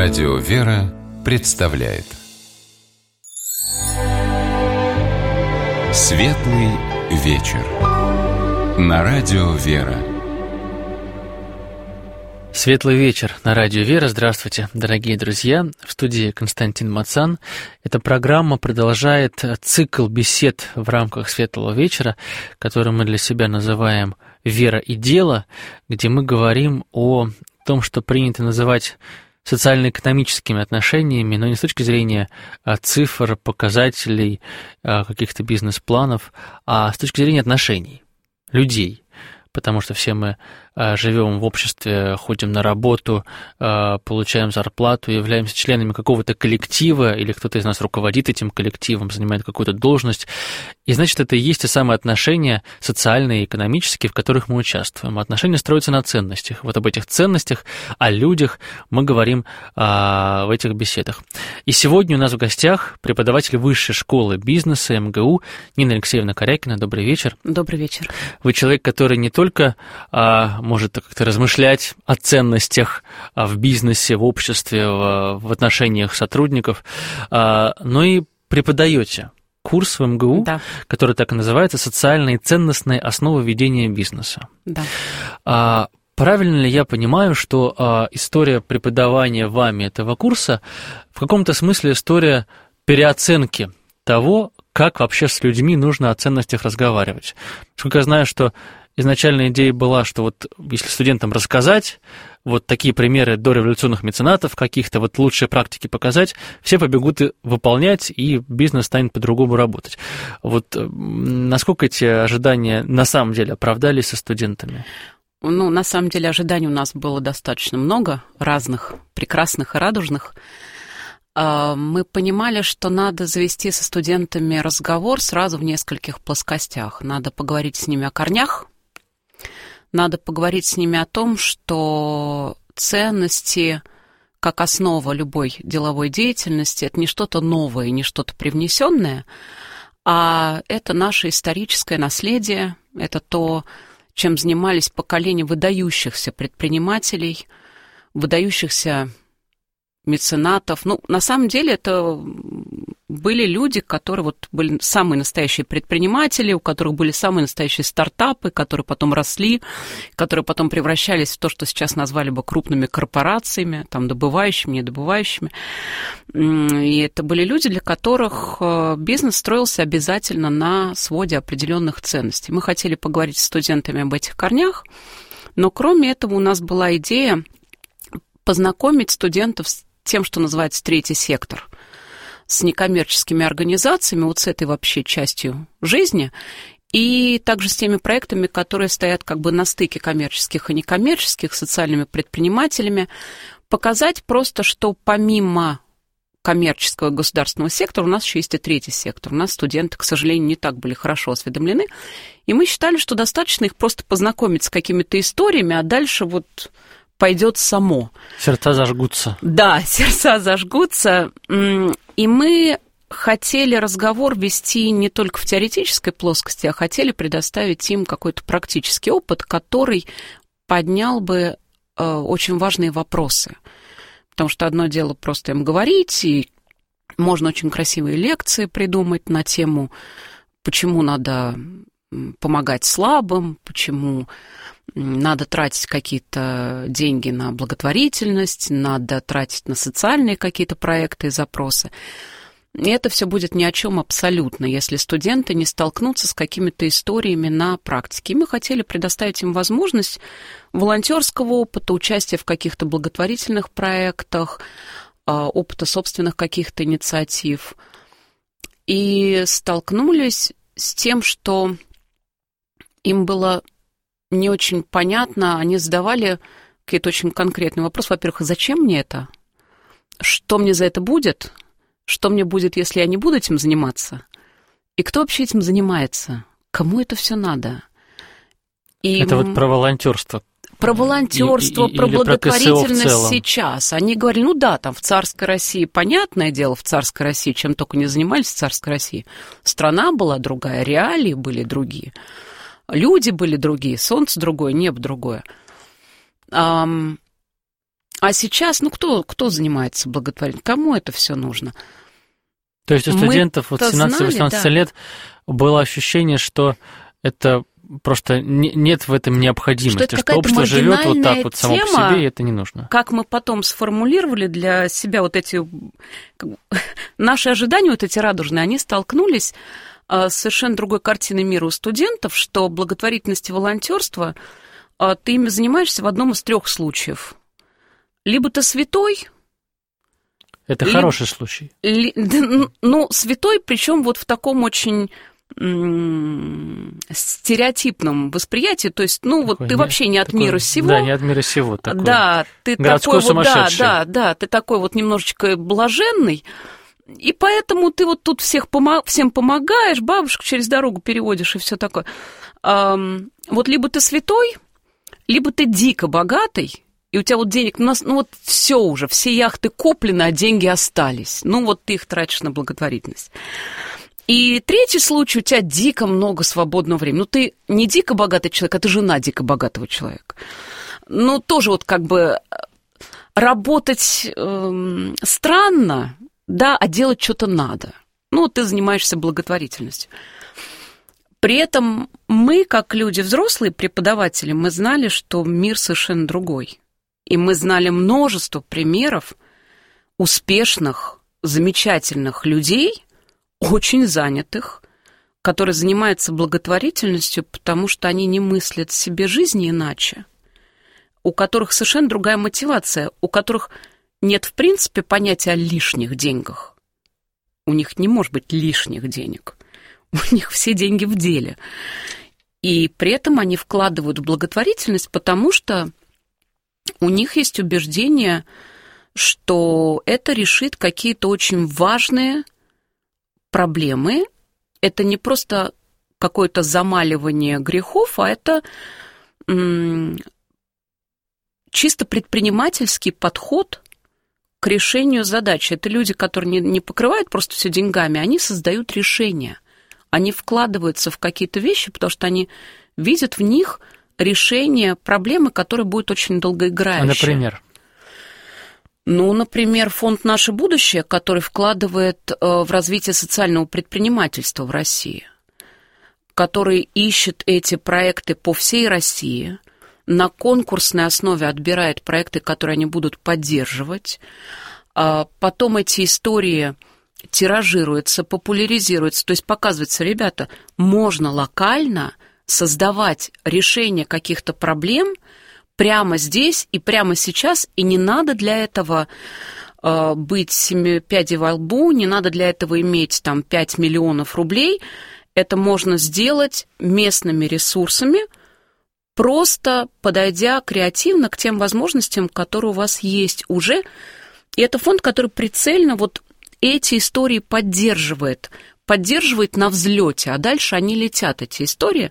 Радио «Вера» представляет Светлый вечер на Радио «Вера». Светлый вечер на Радио «Вера». Здравствуйте, дорогие друзья. В студии Константин Мацан. Эта программа продолжает цикл бесед в рамках Светлого вечера, который мы для себя называем «Вера и дело», где мы говорим о том, что принято называть социально-экономическими отношениями, но не с точки зрения цифр, показателей, каких-то бизнес-планов, а с точки зрения отношений, людей. Потому что все мы живем в обществе, ходим на работу, получаем зарплату, являемся членами какого-то коллектива, или кто-то из нас руководит этим коллективом, занимает какую-то должность. И значит, это и есть те самые отношения социальные и экономические, в которых мы участвуем. Отношения строятся на ценностях. Вот об этих ценностях, о людях мы говорим в этих беседах. И сегодня у нас в гостях преподаватель Высшей школы бизнеса МГУ Нина Алексеевна Корякина. Добрый вечер. Добрый вечер. Вы человек, который не только может как-то размышлять о ценностях в бизнесе, в обществе, в отношениях сотрудников, но и преподаете курс в МГУ, да, который так и называется «Социальные и ценностные основы ведения бизнеса». Да. Правильно ли я понимаю, что история преподавания вами этого курса в каком-то смысле история переоценки того, как вообще с людьми нужно о ценностях разговаривать? Насколько я знаю, что изначальная идея была, что вот если студентам рассказать вот такие примеры дореволюционных меценатов каких-то, вот лучшие практики показать, все побегут и выполнять, и бизнес станет по-другому работать. Вот насколько эти ожидания на самом деле оправдались со студентами? Ну, на самом деле ожиданий у нас было достаточно много, разных, прекрасных и радужных. Мы понимали, что надо завести со студентами разговор сразу в нескольких плоскостях. Надо поговорить с ними о корнях, надо поговорить с ними о том, что ценности, как основа любой деловой деятельности, это не что-то новое, не что-то привнесенное, а это наше историческое наследие, это то, чем занимались поколения выдающихся предпринимателей, выдающихся меценатов. Ну, на самом деле, это были люди, которые вот были самые настоящие предприниматели, у которых были самые настоящие стартапы, которые потом росли, которые потом превращались в то, что сейчас назвали бы крупными корпорациями, там, добывающими, недобывающими. И это были люди, для которых бизнес строился обязательно на своде определенных ценностей. Мы хотели поговорить с студентами об этих корнях, но кроме этого у нас была идея познакомить студентов с тем, что называется третий сектор, с некоммерческими организациями, вот с этой вообще частью жизни, и также с теми проектами, которые стоят как бы на стыке коммерческих и некоммерческих, социальными предпринимателями, показать просто, что помимо коммерческого и государственного сектора у нас еще есть и третий сектор. У нас студенты, к сожалению, не так были хорошо осведомлены, и мы считали, что достаточно их просто познакомить с какими-то историями, а дальше вот пойдет само. Сердца зажгутся. Да, сердца зажгутся. И мы хотели разговор вести не только в теоретической плоскости, а хотели предоставить им какой-то практический опыт, который поднял бы очень важные вопросы. Потому что одно дело просто им говорить, и можно очень красивые лекции придумать на тему, почему надо помогать слабым, почему надо тратить какие-то деньги на благотворительность, надо тратить на социальные какие-то проекты и запросы. И это все будет ни о чем абсолютно, если студенты не столкнутся с какими-то историями на практике. И мы хотели предоставить им возможность волонтерского опыта, участия в каких-то благотворительных проектах, опыта собственных каких-то инициатив. И столкнулись с тем, что им было не очень понятно, они задавали какие-то очень конкретные вопросы. Во-первых, зачем мне это? Что мне за это будет? Что мне будет, если я не буду этим заниматься? И кто вообще этим занимается? Кому это все надо? И это вот про волонтерство. Про волонтерство, про благотворительность сейчас. Они говорили, ну да, там в царской России, понятное дело, в царской России, чем только не занимались в царской России. Страна была другая, реалии были другие. Люди были другие, солнце другое, небо другое. А сейчас, кто занимается благотворительностью? Кому это все нужно? То есть у студентов вот 17-18 лет было ощущение, что это просто нет в этом необходимости, что общество живет вот так вот само по себе, и это не нужно. Как мы потом сформулировали для себя вот эти наши ожидания, вот эти радужные, они столкнулись с совершенно другой картиной мира у студентов, что благотворительность и волонтерство ты ими занимаешься в одном из 3 случаев. Либо ты святой. Это хороший случай. Святой, причем вот в таком очень стереотипном восприятии, то есть, вот ты вообще не от мира сего. Да, не от мира сего. Такой да, ты городской такой сумасшедший. Да, ты такой вот немножечко блаженный, и поэтому ты вот тут всем помогаешь, бабушку через дорогу переводишь и все такое. Вот либо ты святой, либо ты дико богатый, и у тебя вот денег, все уже, все яхты куплены, а деньги остались. Ты их тратишь на благотворительность. И 3 случай, у тебя дико много свободного времени. Ты не дико богатый человек, а ты жена дико богатого человека. Тоже вот как бы работать странно, да, а делать что-то надо. Ты занимаешься благотворительностью. При этом мы, как люди взрослые, преподаватели, мы знали, что мир совершенно другой. И мы знали множество примеров успешных, замечательных людей, очень занятых, которые занимаются благотворительностью, потому что они не мыслят себе жизни иначе, у которых совершенно другая мотивация, у которых нет, в принципе, понятия о лишних деньгах. У них не может быть лишних денег. У них все деньги в деле. И при этом они вкладывают в благотворительность, потому что у них есть убеждение, что это решит какие-то очень важные проблемы. Это не просто какое-то замаливание грехов, а это чисто предпринимательский подход к решению задачи. Это люди, которые не покрывают просто все деньгами, они создают решения. Они вкладываются в какие-то вещи, потому что они видят в них решение проблемы, которая будет очень долгоиграющей. Например? Например, фонд «Наше будущее», который вкладывает в развитие социального предпринимательства в России, который ищет эти проекты по всей России, на конкурсной основе отбирает проекты, которые они будут поддерживать, потом эти истории тиражируются, популяризируются, то есть показывается, ребята, можно локально создавать решение каких-то проблем прямо здесь и прямо сейчас, и не надо для этого быть 7 пядей во лбу, не надо для этого иметь 5 миллионов рублей, это можно сделать местными ресурсами, просто подойдя креативно к тем возможностям, которые у вас есть уже. И это фонд, который прицельно вот эти истории поддерживает на взлете, а дальше они летят, эти истории.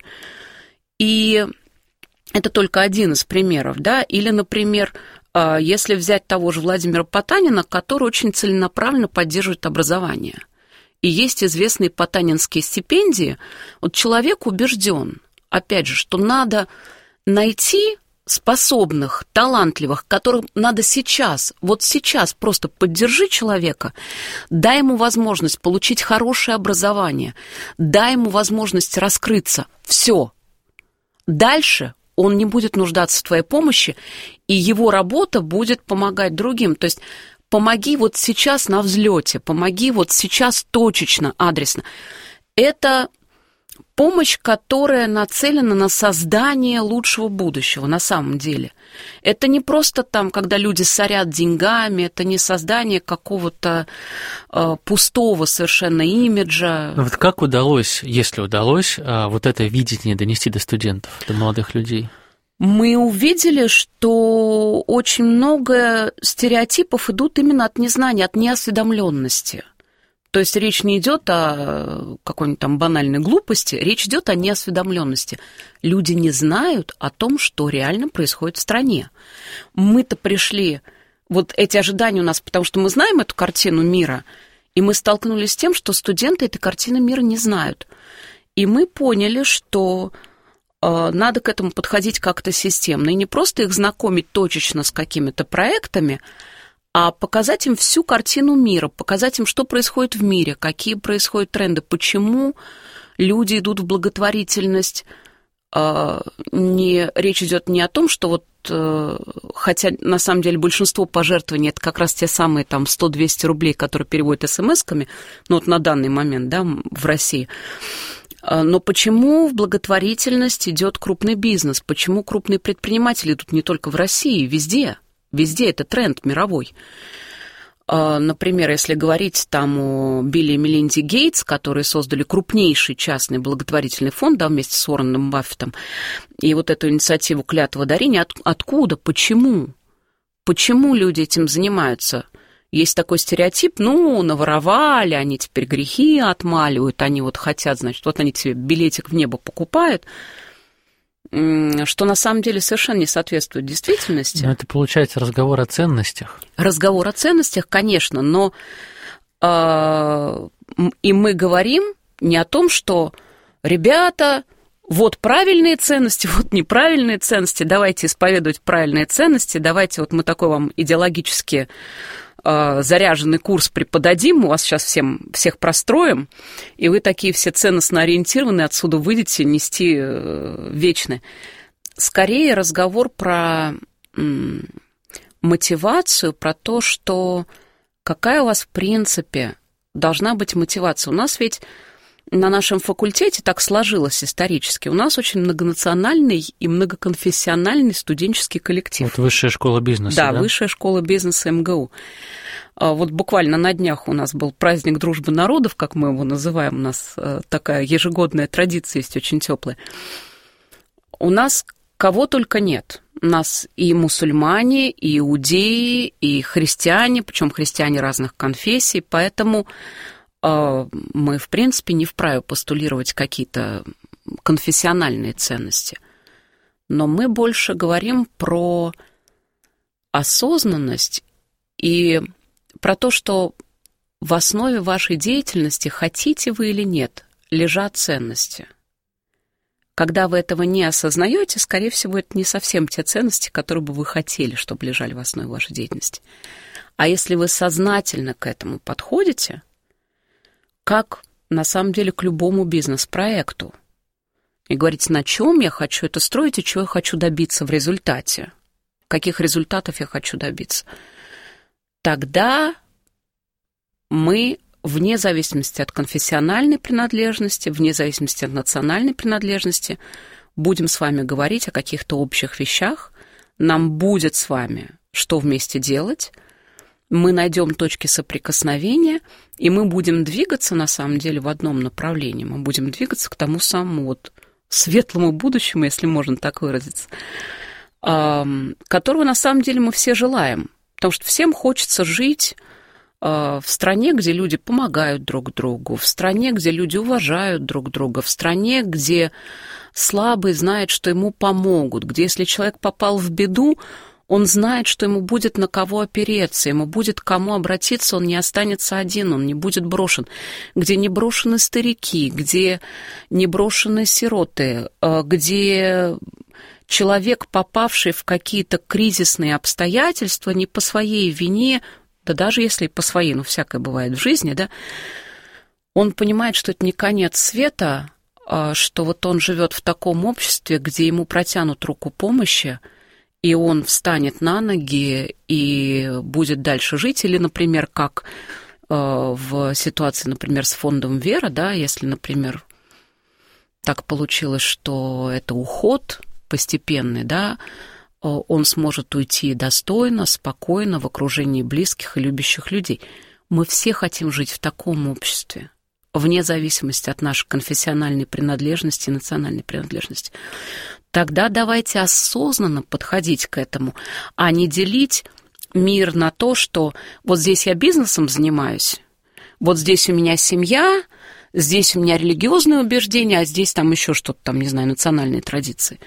И это только один из примеров, да, или, например, если взять того же Владимира Потанина, который очень целенаправленно поддерживает образование. И есть известные потанинские стипендии. Вот человек убежден, опять же, что надо найти способных, талантливых, которым надо сейчас, вот сейчас просто поддержи человека, дай ему возможность получить хорошее образование, дай ему возможность раскрыться. Все. Дальше он не будет нуждаться в твоей помощи, и его работа будет помогать другим. То есть помоги вот сейчас на взлете, помоги вот сейчас точечно, адресно. Это помощь, которая нацелена на создание лучшего будущего на самом деле. Это не просто когда люди сорят деньгами, это не создание какого-то пустого совершенно имиджа. Вот как удалось, если удалось, вот это видение донести до студентов, до молодых людей? Мы увидели, что очень много стереотипов идут именно от незнания, от неосведомленности. То есть речь не идет о какой-нибудь банальной глупости, речь идет о неосведомленности. Люди не знают о том, что реально происходит в стране. Мы-то пришли, вот эти ожидания у нас, потому что мы знаем эту картину мира, и мы столкнулись с тем, что студенты этой картины мира не знают. И мы поняли, что надо к этому подходить как-то системно, и не просто их знакомить точечно с какими-то проектами, а показать им всю картину мира, показать им, что происходит в мире, какие происходят тренды, почему люди идут в благотворительность. Речь идет не о том, что вот, хотя на самом деле большинство пожертвований это как раз те самые там 100-200 рублей, которые переводят смс-ками, ну вот на данный момент, да, в России. Но почему в благотворительность идет крупный бизнес? Почему крупные предприниматели идут не только в России, везде? Везде это тренд мировой. Например, если говорить там о Билли и Мелинде Гейтс, которые создали крупнейший частный благотворительный фонд, да, вместе с Уорреном Баффетом, и вот эту инициативу «Клятва дарения», откуда, почему? Почему люди этим занимаются? Есть такой стереотип, ну, наворовали, они теперь грехи отмаливают, они вот хотят, значит, вот они себе билетик в небо покупают, что на самом деле совершенно не соответствует действительности. Но это получается разговор о ценностях. Разговор о ценностях, конечно, но и мы говорим не о том, что, ребята, вот правильные ценности, вот неправильные ценности, давайте исповедовать правильные ценности, давайте вот мы такой вам идеологически заряженный курс преподадим, мы вас сейчас всех простроим, и вы такие все ценностно ориентированные, отсюда выйдете нести вечное. Скорее разговор про мотивацию, про то, что какая у вас в принципе должна быть мотивация. У нас ведь на нашем факультете так сложилось исторически. У нас очень многонациональный и многоконфессиональный студенческий коллектив. Вот высшая школа бизнеса, да? Да, высшая школа бизнеса МГУ. Вот буквально на днях у нас был праздник дружбы народов, как мы его называем. У нас такая ежегодная традиция есть, очень теплая. У нас кого только нет. У нас и мусульмане, и иудеи, и христиане, причем христиане разных конфессий, поэтому мы, в принципе, не вправе постулировать какие-то конфессиональные ценности. Но мы больше говорим про осознанность и про то, что в основе вашей деятельности, хотите вы или нет, лежат ценности. Когда вы этого не осознаете, скорее всего, это не совсем те ценности, которые бы вы хотели, чтобы лежали в основе вашей деятельности. А если вы сознательно к этому подходите, как на самом деле к любому бизнес-проекту, и говорите, на чем я хочу это строить и чего я хочу добиться в результате, каких результатов я хочу добиться, тогда мы, вне зависимости от конфессиональной принадлежности, вне зависимости от национальной принадлежности, будем с вами говорить о каких-то общих вещах, нам будет с вами что вместе делать, мы найдем точки соприкосновения, и мы будем двигаться, на самом деле, в одном направлении. Мы будем двигаться к тому самому вот светлому будущему, если можно так выразиться, которого, на самом деле, мы все желаем. Потому что всем хочется жить в стране, где люди помогают друг другу, в стране, где люди уважают друг друга, в стране, где слабый знает, что ему помогут, где, если человек попал в беду, он знает, что ему будет на кого опереться, ему будет к кому обратиться, он не останется один, он не будет брошен, где не брошены старики, где не брошены сироты, где человек, попавший в какие-то кризисные обстоятельства, не по своей вине, да даже если и по своей, ну, всякое бывает в жизни, да, он понимает, что это не конец света, что вот он живет в таком обществе, где ему протянут руку помощи, и он встанет на ноги и будет дальше жить. Или, например, как в ситуации, например, с фондом «Вера», да, если, например, так получилось, что это уход постепенный, да, он сможет уйти достойно, спокойно, в окружении близких и любящих людей. Мы все хотим жить в таком обществе, вне зависимости от нашей конфессиональной принадлежности и национальной принадлежности. Тогда давайте осознанно подходить к этому, а не делить мир на то, что вот здесь я бизнесом занимаюсь, вот здесь у меня семья, здесь у меня религиозные убеждения, а здесь там еще что-то, там, не знаю, национальные традиции.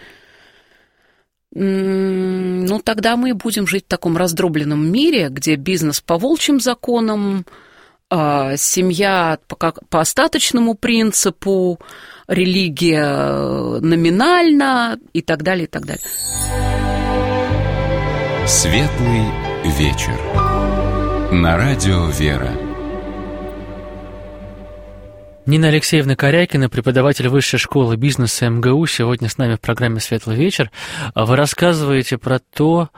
Ну, тогда мы будем жить в таком раздробленном мире, где бизнес по волчьим законам, семья по остаточному принципу, религия номинально и так далее, и так далее. Светлый вечер. На радио «Вера». Нина Алексеевна Корякина, преподаватель Высшей школы бизнеса МГУ, сегодня с нами в программе «Светлый вечер». Вы рассказываете про то,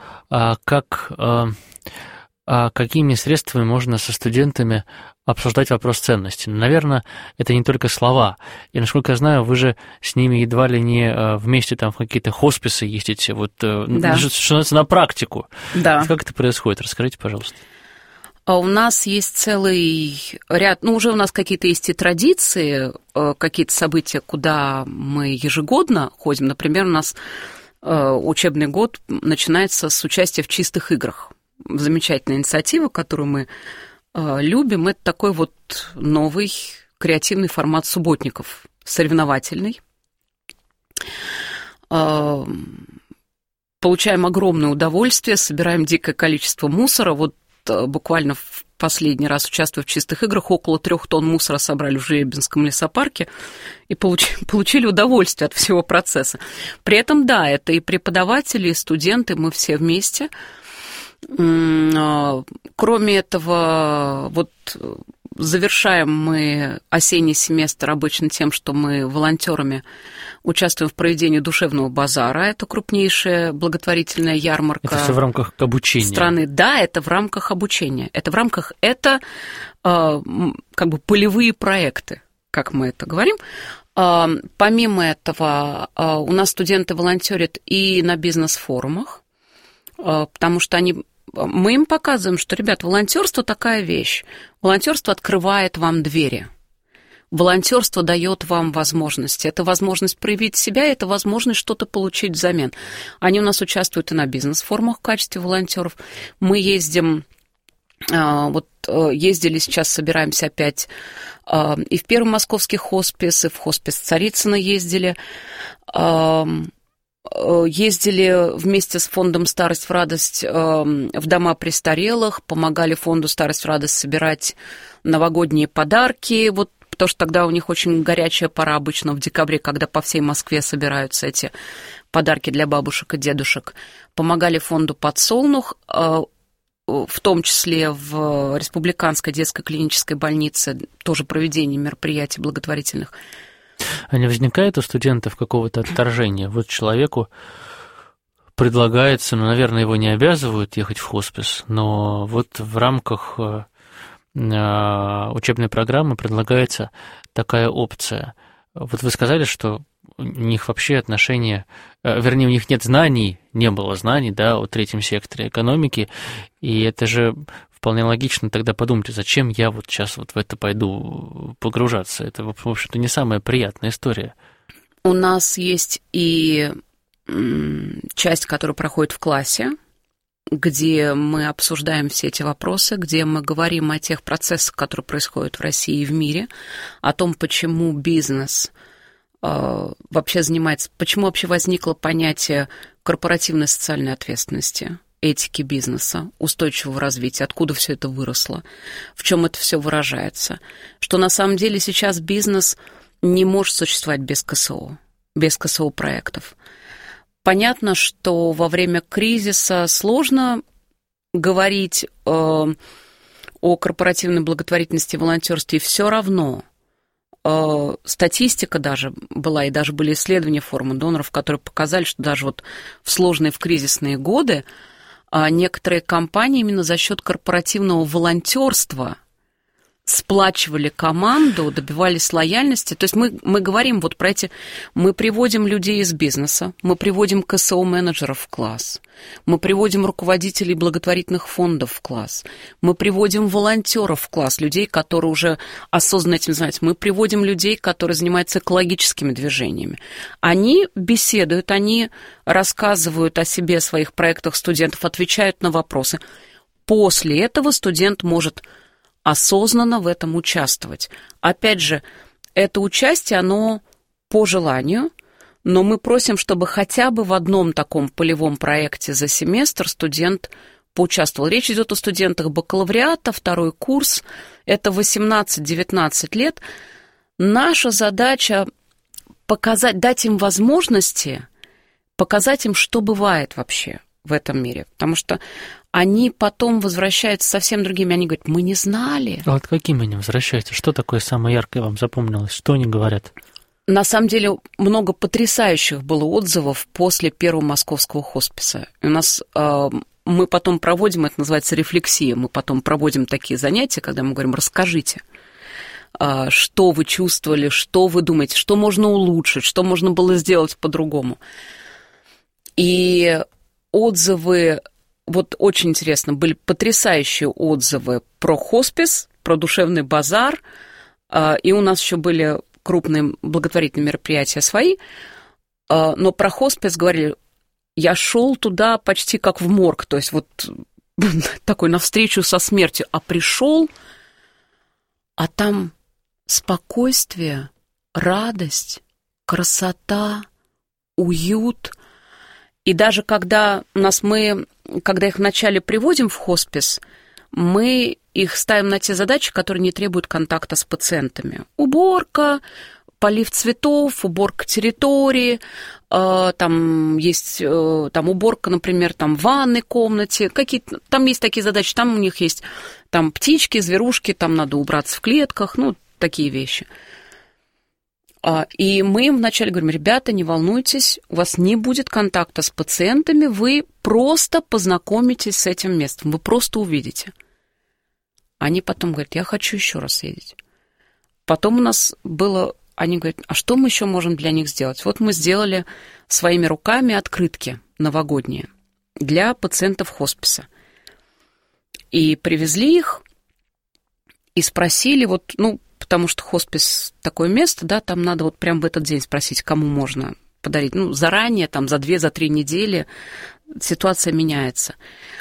какими средствами можно со студентами обсуждать вопрос ценности. Наверное, это не только слова. И, насколько я знаю, вы же с ними едва ли не вместе там в какие-то хосписы ездите, что называется, на практику. Да. Как это происходит? Расскажите, пожалуйста. У нас есть целый ряд, уже у нас какие-то есть и традиции, какие-то события, куда мы ежегодно ходим. Например, у нас учебный год начинается с участия в чистых играх. Замечательная инициатива, которую мы любим, это такой новый креативный формат субботников, соревновательный. Получаем огромное удовольствие, собираем дикое количество мусора. Буквально в последний раз, участвуя в чистых играх, около 3 тонн мусора собрали в Жлебинском лесопарке и получили удовольствие от всего процесса. При этом, да, это и преподаватели, и студенты, мы все вместе. Кроме этого, завершаем мы осенний семестр обычно тем, что мы волонтерами участвуем в проведении душевного базара. Это крупнейшая благотворительная ярмарка. Это все в рамках обучения. Страны. Да, это в рамках обучения. Это полевые проекты, как мы это говорим. Помимо этого, у нас студенты волонтерят и на бизнес-форумах, потому что мы им показываем, что, ребят, волонтерство такая вещь. Волонтерство открывает вам двери. Волонтерство дает вам возможности. Это возможность проявить себя, это возможность что-то получить взамен. Они у нас участвуют и на бизнес-форумах в качестве волонтеров. Мы ездим, ездили сейчас, собираемся опять и в первый московский хоспис, и в хоспис Царицына ездили. Ездили вместе с фондом «Старость в радость» в дома престарелых, помогали фонду «Старость в радость» собирать новогодние подарки, потому что тогда у них очень горячая пора обычно в декабре, когда по всей Москве собираются эти подарки для бабушек и дедушек. Помогали фонду «Подсолнух», в том числе в Республиканской детской клинической больнице, тоже проведение мероприятий благотворительных. А не возникает у студентов какого-то отторжения? Человеку предлагается, наверное, его не обязывают ехать в хоспис, но в рамках учебной программы предлагается такая опция. Вы сказали, что у них вообще отношения, вернее, у них нет знаний, не было знаний, да, о третьем секторе экономики, и это же вполне логично тогда подумать, зачем я сейчас в это пойду погружаться. Это, в общем-то, не самая приятная история. У нас есть и часть, которая проходит в классе, где мы обсуждаем все эти вопросы, где мы говорим о тех процессах, которые происходят в России и в мире, о том, почему бизнес вообще занимается, почему вообще возникло понятие корпоративной социальной ответственности, этики бизнеса, устойчивого развития, откуда все это выросло, в чем это все выражается, что на самом деле сейчас бизнес не может существовать без КСО проектов. Понятно, что во время кризиса сложно говорить о корпоративной благотворительности и волонтерстве, и все равно статистика даже была, и даже были исследования форума доноров, которые показали, что даже в сложные, в кризисные годы некоторые компании именно за счет корпоративного волонтерства сплачивали команду, добивались лояльности. То есть мы говорим про эти... Мы приводим людей из бизнеса, мы приводим КСО-менеджеров в класс, мы приводим руководителей благотворительных фондов в класс, мы приводим волонтеров в класс, людей, которые уже осознанно этим занимаются, мы приводим людей, которые занимаются экологическими движениями. Они беседуют, они рассказывают о себе, о своих проектах студентов, отвечают на вопросы. После этого студент может осознанно в этом участвовать. Опять же, это участие, оно по желанию, но мы просим, чтобы хотя бы в одном таком полевом проекте за семестр студент поучаствовал. Речь идет о студентах бакалавриата, второй курс, это 18-19 лет. Наша задача показать, дать им возможности, показать им, что бывает вообще в этом мире. Потому что они потом возвращаются совсем другими. Они говорят, мы не знали. А вот какими они возвращаются? Что такое самое яркое вам запомнилось? Что они говорят? На самом деле много потрясающих было отзывов после первого московского хосписа. И у нас мы потом проводим, это называется рефлексия, мы потом проводим такие занятия, когда мы говорим, расскажите, что вы чувствовали, что вы думаете, что можно улучшить, что можно было сделать по-другому. И отзывы, вот очень интересно, были потрясающие отзывы про хоспис, про душевный базар, и у нас еще были крупные благотворительные мероприятия свои, но про хоспис говорили, я шел туда почти как в морг, то есть вот такой навстречу со смертью, а пришел, а там спокойствие, радость, красота, уют. И даже когда их вначале приводим в хоспис, мы их ставим на те задачи, которые не требуют контакта с пациентами. Уборка, полив цветов, уборка территории, там есть там уборка, например, там в ванной комнате, какие-то, там есть такие задачи, там у них есть там птички, зверушки, там надо убраться в клетках, ну, такие вещи. И мы им вначале говорим, ребята, не волнуйтесь, у вас не будет контакта с пациентами, вы просто познакомитесь с этим местом, вы просто увидите. Они потом говорят, я хочу еще раз съездить. Потом у нас было, они говорят, а что мы еще можем для них сделать? Вот мы сделали своими руками открытки новогодние для пациентов хосписа. И привезли их, и спросили, вот, ну, потому что хоспис такое место, да, там надо вот прямо в этот день спросить, кому можно подарить. Ну, заранее, там, за 2-3 недели ситуация меняется.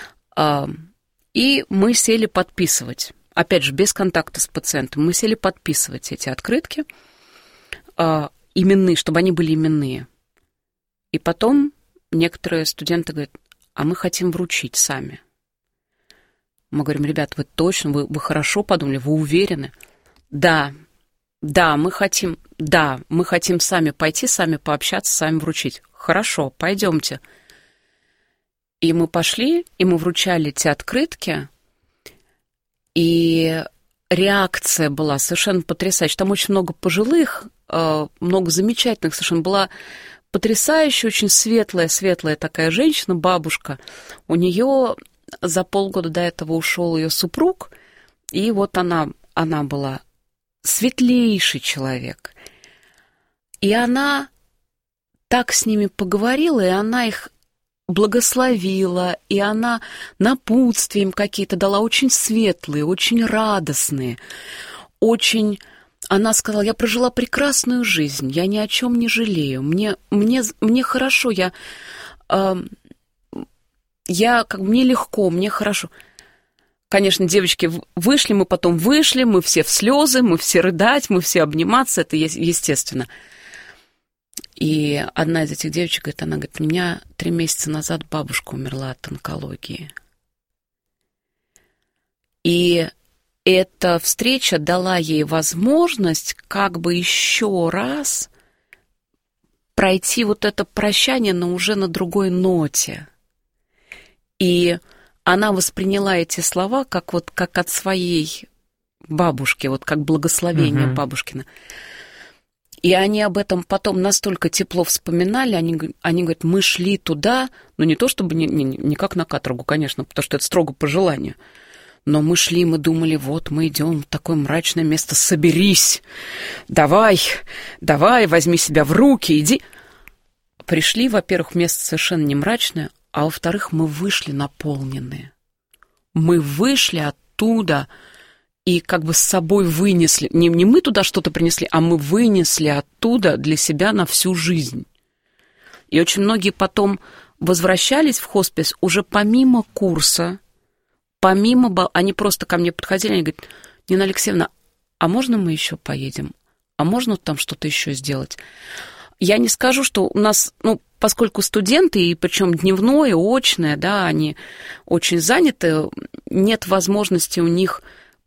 И мы сели подписывать, опять же, без контакта с пациентом, мы сели подписывать эти открытки, именные, чтобы они были именные. И потом некоторые студенты говорят, а мы хотим вручить сами. Мы говорим, ребят, вы точно, вы хорошо подумали, вы уверены? Да, мы хотим сами пойти, сами пообщаться, сами вручить. Хорошо, пойдемте. И мы пошли, и мы вручали эти открытки, и реакция была совершенно потрясающая. Там очень много пожилых, много замечательных совершенно. Была потрясающая, очень светлая такая женщина, бабушка. У нее за полгода до этого ушел ее супруг, и вот она была светлейший человек. И она так с ними поговорила, и она их благословила, и она напутствия им какие-то дала, очень светлые, очень радостные, очень... Она сказала, я прожила прекрасную жизнь, я ни о чем не жалею, мне хорошо, мне легко, мне хорошо. Конечно, девочки вышли, мы потом вышли, мы все в слезы, мы все рыдать, мы все обниматься, это естественно. И одна из этих девочек говорит, у меня 3 месяца назад бабушка умерла от онкологии. И эта встреча дала ей возможность как бы еще раз пройти вот это прощание, но уже на другой ноте. И она восприняла эти слова как от своей бабушки, вот как благословение бабушкина. И они об этом потом настолько тепло вспоминали, они говорят, мы шли туда, ну не то чтобы не как на каторгу, конечно, потому что это строго по желанию, но мы шли, мы думали, вот мы идем в такое мрачное место, соберись, давай, возьми себя в руки, иди. Пришли, во-первых, место совершенно не мрачное, а во-вторых, мы вышли наполненные. Мы вышли оттуда и как бы с собой вынесли, не мы туда что-то принесли, а мы вынесли оттуда для себя на всю жизнь. И очень многие потом возвращались в хоспис уже помимо курса, они просто ко мне подходили, они говорят, Нина Алексеевна, а можно мы еще поедем? А можно там что-то еще сделать? Я не скажу, что у нас, поскольку студенты, и причем дневное, очное, да, они очень заняты, нет возможности у них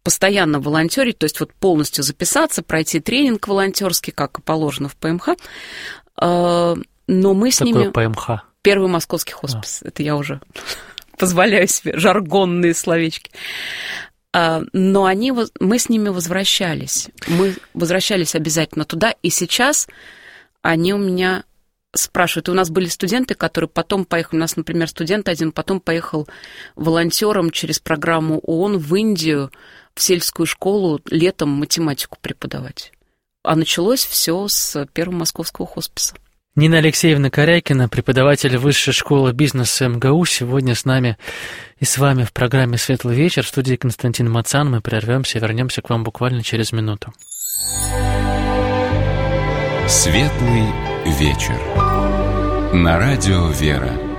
постоянно волонтерить, то есть вот полностью записаться, пройти тренинг волонтерский, как и положено в ПМХ. Но мы с ними... Какой ПМХ? Первый московский хоспис. Это я уже позволяю себе жаргонные словечки. Но мы с ними возвращались. Мы возвращались обязательно туда, и сейчас они у меня спрашивают. И у нас были студенты, которые потом поехали. У нас, например, студент один потом поехал волонтером через программу ООН в Индию, в сельскую школу летом математику преподавать. А началось все с первого московского хосписа. Нина Алексеевна Корякина, преподаватель Высшей школы бизнеса МГУ, сегодня с нами и с вами в программе «Светлый вечер». В студии Константин Мацан. Мы прервемся и вернемся к вам буквально через минуту. «Светлый вечер» на радио «Вера».